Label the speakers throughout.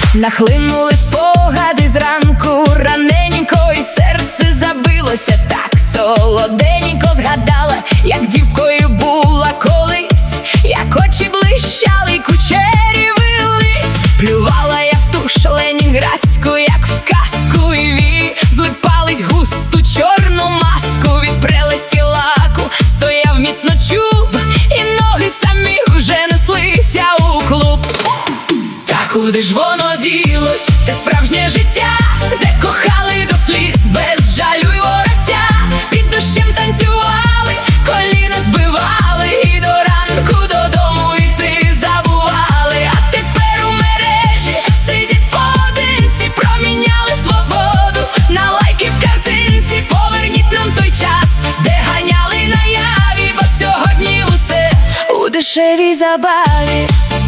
Speaker 1: Нахлинули спогади зранку, раненько, і серце забилося так солоденько. Згадала, як дівкою була колись, як очі блищали, й кучері вились. Плювала я в туш ленінградську, як в казку, і вії злипались густу чорну маску. Від прелесті лаку стояв міцно чуб, і ноги самі вже неслися у клуб. Та куди ж воно ділось, те справжнє життя, де кохали до сліз, без жалю й вороття. Під дощем танцювали, коліна збивали, і до ранку додому йти забували. А тепер у мережі сидять поодинці, проміняли свободу на лайки в картинці. Поверніть нам той час, де ганяли наяві, бо сьогодні усе у дешевій забаві.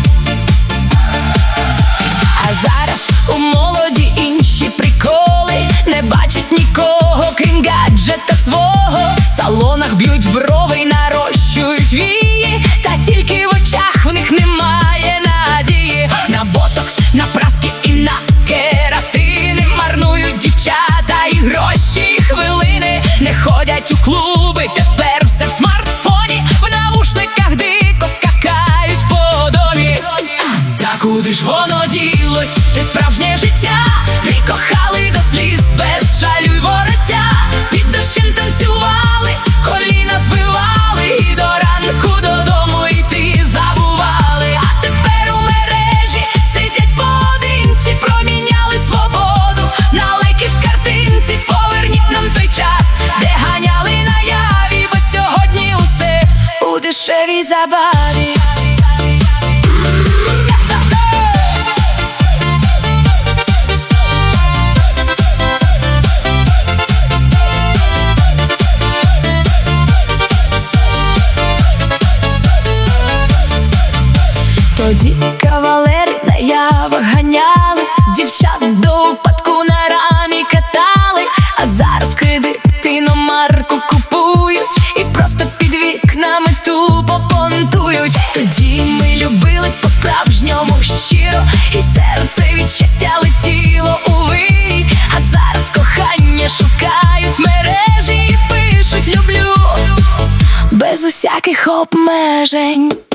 Speaker 1: А зараз у молоді інші приколи, не бачать нікого, крім гаджета свого. В салонах б'ють брови й нарощують вії, та тільки в очах в них немає надії. На ботокс, на праски і на кератини марнують дівчата і гроші, і хвилини. Не ходять у клуби, тепер все в смартфоні, в навушниках дико скакають по домі. Та куди ж воно ділось, те справжнє життя, де кохали до сліз, без жалю й вороття. Під дощем танцювали, коліна збивали, і до ранку додому йти забували. А тепер у мережі сидять поодинці, проміняли свободу на лайки в картинці. Поверніть нам той час, де ганяли наяві, бо сьогодні усе у дешевій забаві. Тоді кавалери наявах ганяли, дівчат до упадку на рамі катали. А зараз кредит іномарку купують, і просто під вікнами тупо понтують. Тоді ми любили по-справжньому щиро, і серце від щастя летіло у вирій. А зараз кохання шукають в мережі і пишуть «люблю» без усяких обмежень.